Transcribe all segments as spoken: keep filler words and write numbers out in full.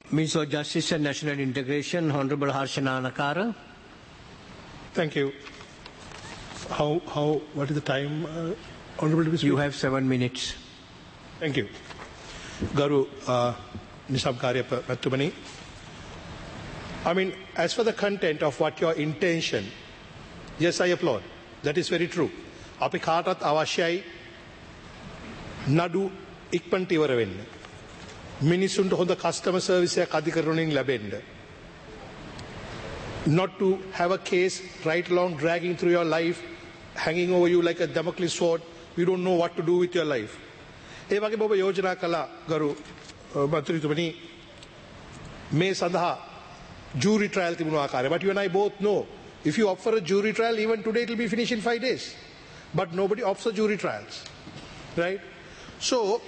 Minister of Justice and National Integration, Honorable Harshana Nakara. Thank you. How, how, what is the time, uh, Honorable Deputy Speaker? You have seven minutes. Thank you. Garu uh, Nisab Karyapa Matumani. I mean, as for the content of what your intention, yes, I applaud. That is very true. Api කාටත් අවශ්‍යයි නඩු ඉක්මනට ඉවර වෙන්න. මිනිසුන්ට හොඳ customer service එකක් අධිකරණයෙන් ලැබෙන්න. Not to have a case right along dragging through your life, hanging over you like a Damocles sword. You don't know what to do with your life. ඒ වගේ ඔබ යෝජනා කළා ගරු මන්ත්‍රීතුමනි මේ සඳහා jury trial තිබුණු ආකාරය. But you and I both know if you opt for a jury trial, even today it will be finished in five days. But nobody opts for jury trials. Right? So,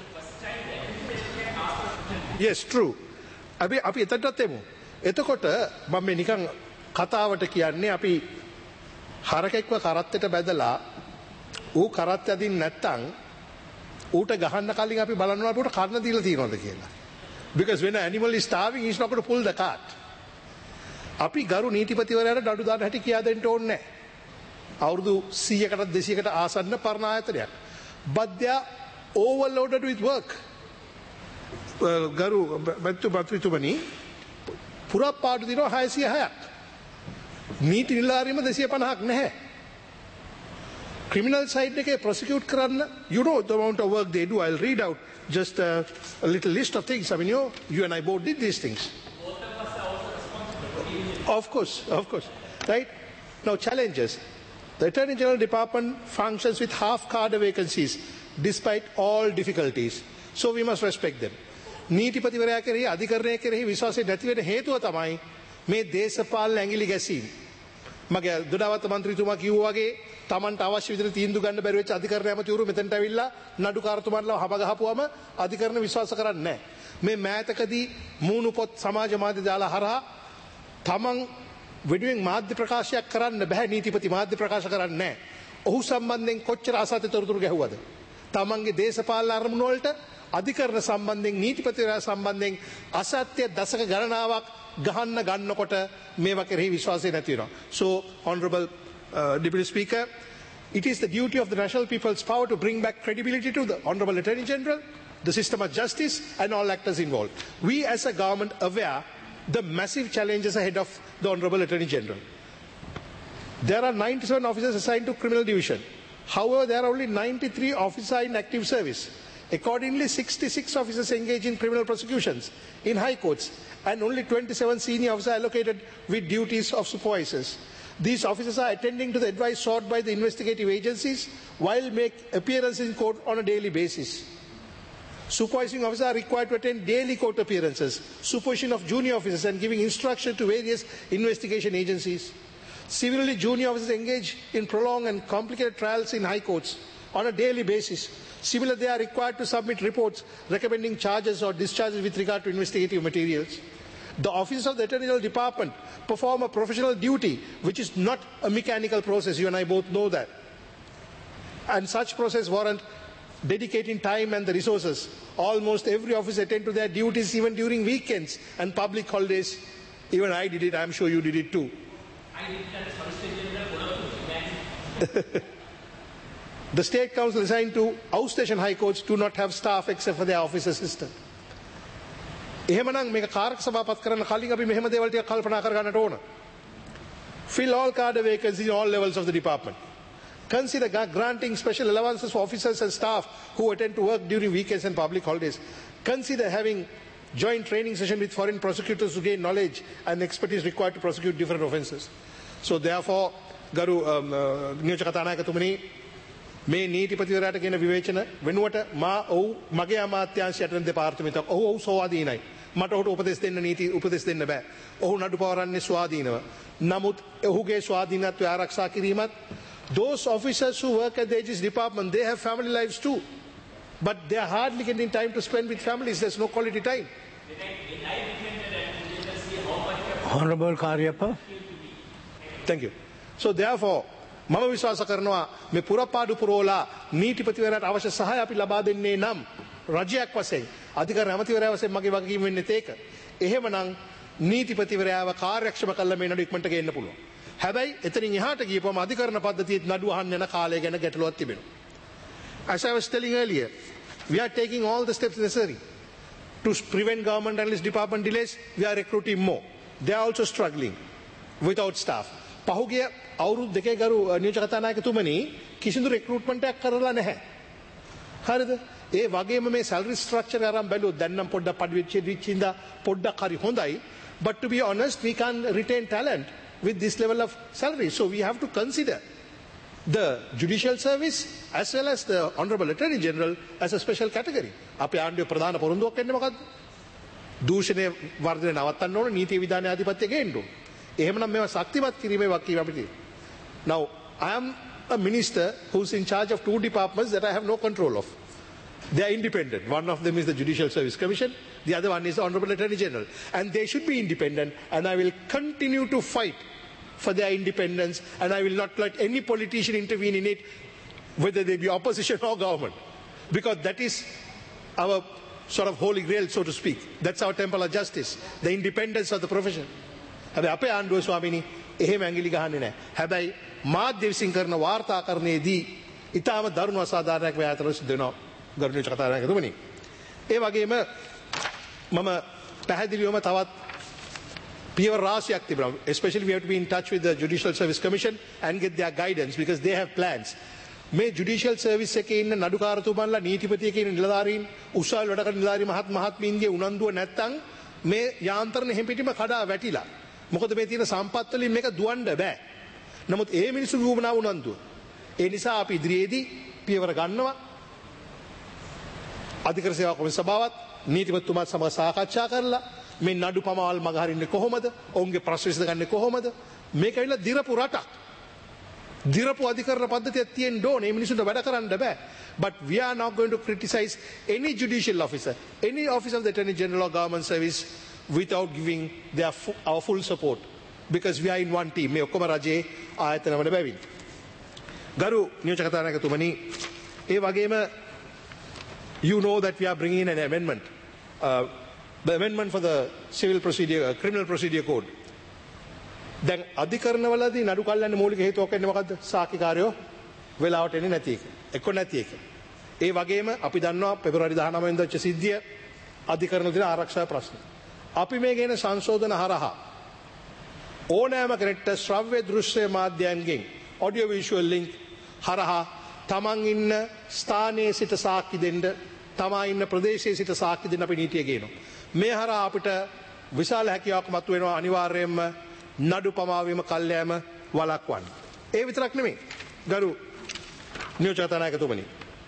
yes, true. අපි අපි එතනටත් එමු. එතකොට මම මේ නිකන් කතාවට කියන්නේ අපි හරකෙක්ව කරත්තෙට බැදලා ඌ කරත්ත අදින්න නැත්තම් ඌට ගහන්න කලින් අපි බලනවා ඌට කන්න දීලා තියනවද කියලා. Because when an animal is starving, he's not going to pull the cart. අපි ගරු නීතිපතිවරයාට නඩු දාන්න හැටි කියා දෙන්න ඕනේ නැහැ. අවුරුදු සීයකට දෙසීයකට ආසන්න පරණ ආයතනයක්. But they are overloaded with work. ගරු මැතිතු මන්ත්‍රීතුමනි පුරාපාඩු දිනවා හයසිය හයක්. නීති නිලධාරීම දෙසිය පනහක් නැහැ. Criminal side එකේ prosecute කරන්න, you know the amount of work they do. I'll read out just a, a little list of things. I mean, you know, you and I both did these things. Of course, of course. Right? Now, challenges. The Attorney General Department functions with half-cadre vacancies despite all difficulties. So we must respect them. නීතිපතිවරයා කෙරෙහි අධිකරණය කෙරෙහි විශ්වාසය නැති වෙන හේතුව තමයි මේ දේශපාලන ඇඟිලි ගැසීම. මගේ දොඩාවත මන්ත්‍රීතුමා කිව්වා වගේ Tamanට අවශ්‍ය විදිහට තීන්දුව ගන්න බැරි වෙච්ච අධිකරණ ඇමතිවරු මෙතනට ඇවිල්ලා නඩුකාරතුමාන්ලා හබ ගහපුවම අධිකරණ විශ්වාස කරන්නේ නැහැ. මේ මෑතකදී මූණු පොත් සමාජ මාධ්‍ය දාලා හරහා Taman වෙනුවෙන් මාධ්‍ය ප්‍රකාශයක් කරන්න බෑ නීතිපති මාධ්‍ය ප්‍රකාශ කරන්නේ නැහැ. ඔහු සම්බන්ධයෙන් කොච්චර අසත්‍ය තොරතුරු ගැහුවද? Tamanගේ දේශපාලන අරමුණු වලට අධිකරණ සම්බන්ධයෙන් නීතිපතිවරයා සම්බන්ධයෙන් අසත්‍ය දශක ගණනාවක් ගහන්න ගන්නකොට මේවා කෙරෙහි විශ්වාසය නැති වෙනවා. So, Honourable uh, Deputy Speaker, it is the duty of the National People's Power to bring back credibility to the Honourable Attorney General, the system of justice and all actors involved. We as a government aware the massive challenges ahead of the Honourable Attorney General. There are ninety-seven officers assigned to criminal division. However, there are only ninety-three officers in active service. Accordingly, sixty-six officers engage in criminal prosecutions in high courts and only twenty-seven senior officers allocated with duties of supervisors. These officers are attending to the advice sought by the investigative agencies while make appearances in court on a daily basis. Supervising officers are required to attend daily court appearances, supervision of junior officers and giving instruction to various investigation agencies. Similarly, junior officers engage in prolonged and complicated trials in high courts on a daily basis. Similarly, they are required to submit reports recommending charges or discharges with regard to investigative materials. The officers of the Attorney General Department perform a professional duty, which is not a mechanical process. You and I both know that. And such process warrant dedicating time and the resources. Almost every officer attend to their duties even during weekends and public holidays. Even I did it. I'm sure you did it too. I did that. The State Council assigned to outstation high courts do not have staff except for their office assistant. එහෙමනම් මේක කාර්ක සභාපත් කරන්න කලින් අපි මෙහෙම දේවල් ටික කල්පනා කර ගන්නට ඕන. Fill all cadre vacancies in all levels of the department. Consider granting special allowances for officers and staff who attend to work during weekends and public holidays. Consider having joint training session with foreign prosecutors to gain knowledge and expertise required to prosecute different offences. So therefore, Garu නියෝජක කතානායකතුමනි මේ නීතිපතිවරයාට කියන විවේචන වෙනුවට මා ඔව් මගේ අමාත්‍යාංශයට දෙපාර්තමේන්තුවක් ඔහු ඔව් ස්වාධීනයි. මට ඔහුට උපදෙස් දෙන්න නීති උපදෙස් දෙන්න බෑ. ඔහු නඩු පවරන්නේ ස්වාධීනව. නමුත් ඔහුගේ ස්වාධීනත්වය ආරක්ෂා කිරීමත් those officers who work at the Aegis department, they have family lives too. But they are hardly getting time to spend with families. There's no quality time. Honourable Karyapa. Thank you. So therefore, මම විශ්වාස කරනවා මේ පුරපාඩු පුරෝලා නීතිපතිවරයාට අවශ්‍ය සහාය අපි ලබා දෙන්නේ නම් රජයක් වශයෙන් අධිකරණ ඇමතිවරයා වශයෙන් මගේ වගකීම වෙන්නේ ඒක. එහෙමනම් නීතිපතිවරයාව කාර්යක්ෂම කළ මේ නඩු ඉක්මනට ගේන්න පුළුවන්. හැබැයි එතනින් එහාට ගියපුවම අධිකරණ පද්ධතියේ නඩු අහන්න යන කාලය ගැන ගැටලුවක් තිබෙනවා. As I was telling earlier, we are taking all the steps necessary to prevent government analyst department delays. We are recruiting more. They are also struggling without staff. පහුගිය අවුරුදු දෙකේ ගරු නියෝජක කතානායකතුමනි කිසිදු recruitment එකක් කරලා නැහැ. හරිද? ඒ වගේම මේ salary structure අරන් බැලුවොත් දැන් නම් පොඩ්ඩක් පඩි වෙච්ච විචින්දා පොඩ්ඩක් හරි හොඳයි. But to be honest, we can't retain talent with this level of salary. So we have to consider the judicial service as well as the Honorable Attorney General as a special category. අපේ ආණ්ඩුවේ ප්‍රධාන පොරොන්දුවක් වෙන්නේ මොකද්ද? දූෂණය වර්ධනය නවත්තන්න ඕන, නීති විධාන ආධිපත්‍ය ගේන්න ඕන. එහෙමනම් මේවා ශක්තිමත් කිරීමේ වගකීම අපිට තියෙනවා. Now, I am a minister who's in charge of two departments that I have no control of. They are independent. One of them is the Judicial Service Commission. The other one is the Honorable Attorney General. And they should be independent. And I will continue to fight for their independence. And I will not let any politician intervene in it, whether they be opposition or government. Because that is our sort of holy grail, so to speak. That's our temple of justice. The independence of the profession. හැබැයි අපේ ආණ්ඩුව ස්වාමීනි එහෙම ඇඟිලි ගහන්නේ නැහැ. හැබැයි මාධ්‍ය විසින් කරන වාර්තාකරණයේදී ඊටම දරුණු අසාධාරණයක් වේ අතර සිදු වෙනවා. ගරුණීය කතානායකතුමනි. ඒ වගේම මම පැහැදිලිවම තවත් පියවර රාශියක් තිබෙනවා. Especially we have to be in touch with the Judicial Service Commission and get their guidance because they have plans. මේ judicial service එකේ ඉන්න නඩුකාරතුමන්ලා නීතිපතියක ඉන්න නිලධාරීන් උසාවි වැඩ කරන නිලධාරී මහත් මහත්මීන්ගේ උනන්දුව නැත්තම් මේ යාන්ත්‍රණ හැම්පිටිම කඩා වැටිලා. මොකද මේ තියෙන සම්පත් වලින් මේක දුවන්න බෑ. නමුත් ඒ මිනිස්සු වුණා උනන්දුව. ඒ නිසා අපි ඉදිරියේදී පියවර ගන්නවා. අධිකර සේවා කොමිසම සභාවත් නීතිපතිතුමාත් සමග සාකච්ඡා කරලා මේ නඩු පමාවල් මගහරින්නේ කොහොමද? ඔවුන්ගේ ප්‍රශ්න විසඳගන්නේ කොහොමද? මේක ඇවිල්ලා දිරපු රටක්. දිරපු අධිකරණ පද්ධතියක් තියෙන්න ඕනේ. මේ මිනිසුන්ට වැඩ කරන්න බෑ. But we are not going to criticize any judicial officer, any officer of the Attorney General or government service without giving their fu our full support. Because we are in one team. මේ ඔක්කොම රජයේ ආයතනවල බැවින්. ගරු නියෝජක කතානායකතුමනි, ඒ වගේම you know that we are bringing in an amendment, uh, the amendment for the civil procedure, uh, criminal procedure code. දැන් අධිකරණවලදී නඩු කල්යන්න මූලික හේතුවක් වෙන්නේ මොකද්ද? සාක්ෂිකාරයෝ වෙලාවට එන්නේ නැති එක. එක්ක නැති එක. ඒ වගේම අපි දන්නවා පෙබරවාරි දහනවය වෙනිදා වෙච්ච සිද්ධිය අධිකරණ දින ආරක්ෂා ප්‍රශ්න. අපි මේ ගේන සංශෝධන හරහා ඕනෑම කෙනෙක්ට ශ්‍රව්‍ය දෘශ්‍ය මාධ්‍යයන්ගෙන් audio visual link හරහා තමන් ඉන්න ස්ථානයේ සිට සාක්ෂි දෙන්න, තමා ඉන්න ප්‍රදේශයේ සිට සාක්ෂි දෙන්න අපි නීතිය ගේනවා. මේ හරහා අපිට විශාල හැකියාවක් මතුවෙනවා අනිවාර්යයෙන්ම නඩු පමාවීම කල්යෑම වළක්වන්න. ඒ විතරක් නෙමෙයි. ගරු නියෝජක කතානායකතුමනි.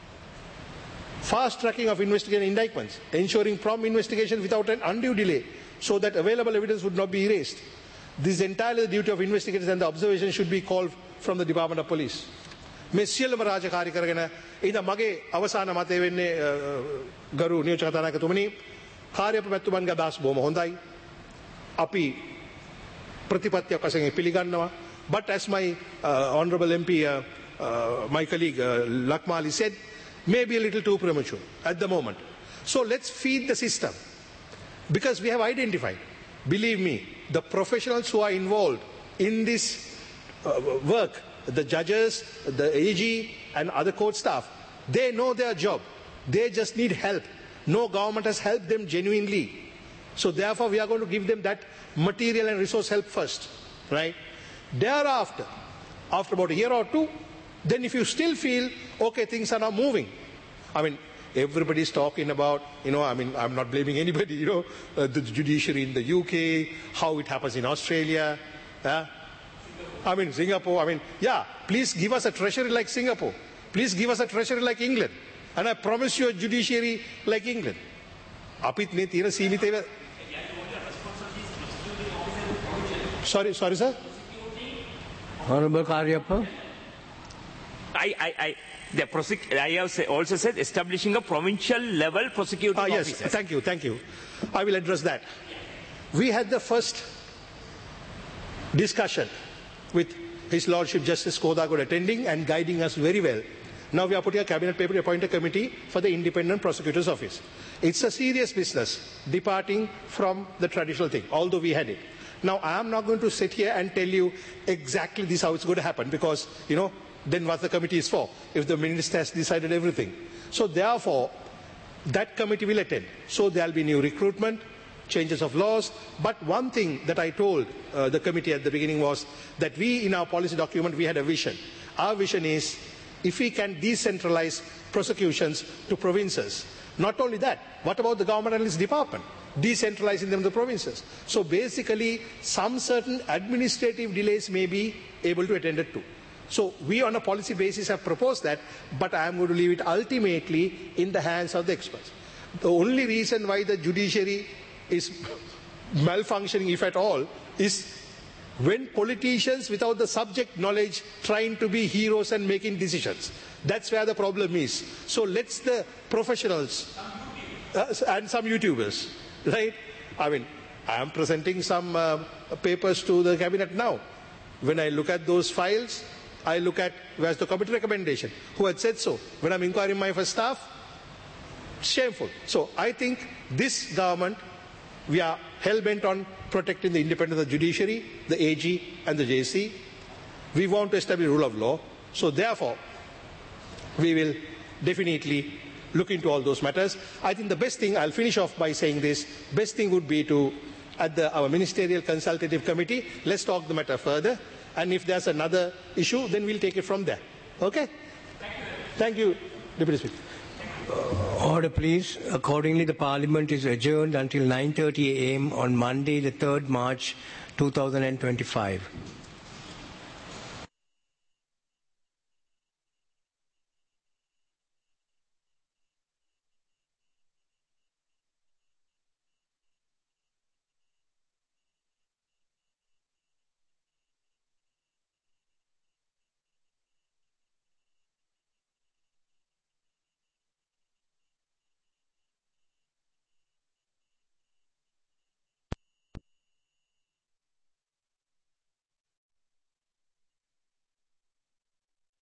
Fast tracking of investigation indictments, ensuring prompt investigation without an undue delay so that available evidence would not be erased. This is entirely the duty of investigators and the observation should be called from the Department of Police. මේ සියලුම රාජකාරී කරගෙන ඉතින් මගේ අවසාන මතය වෙන්නේ ගරු නියෝජක කතානායකතුමනි, කාර්යපතිතුමන්ගේ අදහස් බොහොම හොඳයි. අපි ප්‍රතිපත්තියක් වශයෙන් පිළිගන්නවා. But as my uh, honourable M P, uh, uh, my colleague uh, Lakmali said, may be a little too premature at the moment. So let's feed the system. Because we have identified, believe me, the professionals who are involved in this uh, work, the judges, the A G and other court staff, they know their job. They just need help. No government has helped them genuinely. So therefore we are going to give them that material and resource help first, right? Thereafter, after about a year or two, then if you still feel, okay, things are not moving. I mean, everybody's talking about, you know, I mean, I'm not blaming anybody, you know, uh, the judiciary in the U K, how it happens in Australia, uh, I mean, Singapore, I mean, yeah, please give us a treasury like Singapore. Please give us a treasury like England. And I promise you a judiciary like England. Apit ne tira seemita. Sorry, sorry, sir. Honorable Karyappa. I, I, I, the prosec- I have say, also said establishing a provincial level prosecuting ah, yes, officers. thank you, thank you. I will address that. We had the first discussion with His Lordship Justice Kodagod attending and guiding us very well. Now we are putting a cabinet paper to appoint a committee for the independent prosecutor's office. It's a serious business, departing from the traditional thing, although we had it. Now I am not going to sit here and tell you exactly this how it's going to happen, because, you know, then what the committee is for, if the minister has decided everything. So therefore, that committee will attend. So there will be new recruitment, changes of laws. But one thing that I told uh, the committee at the beginning was that we, in our policy document, we had a vision. Our vision is, if we can decentralize prosecutions to provinces. Not only that, what about the government analyst department? Decentralizing them to the provinces. So basically, some certain administrative delays may be able to attend to. So we on a policy basis have proposed that, but I am going to leave it ultimately in the hands of the experts. The only reason why the judiciary is malfunctioning, if at all, is when politicians without the subject knowledge trying to be heroes and making decisions. That's where the problem is. So let's the professionals uh, and some YouTubers, right? I mean, I am presenting some uh, papers to the cabinet now. When I look at those files, I look at where's the committee recommendation, who had said so. When I'm inquiring my first staff, shameful. So I think this government, we are hell-bent on protecting the independence of the judiciary, the A G and the J C. We want to establish rule of law. So therefore, we will definitely look into all those matters. I think the best thing, I'll finish off by saying this, best thing would be to, at the, our ministerial consultative committee, let's talk the matter further. And if there's another issue, then we'll take it from there. Okay? Thank you, Deputy Speaker. Order, please. Accordingly, the Parliament is adjourned until nine thirty a m on Monday, the third of March two thousand twenty-five.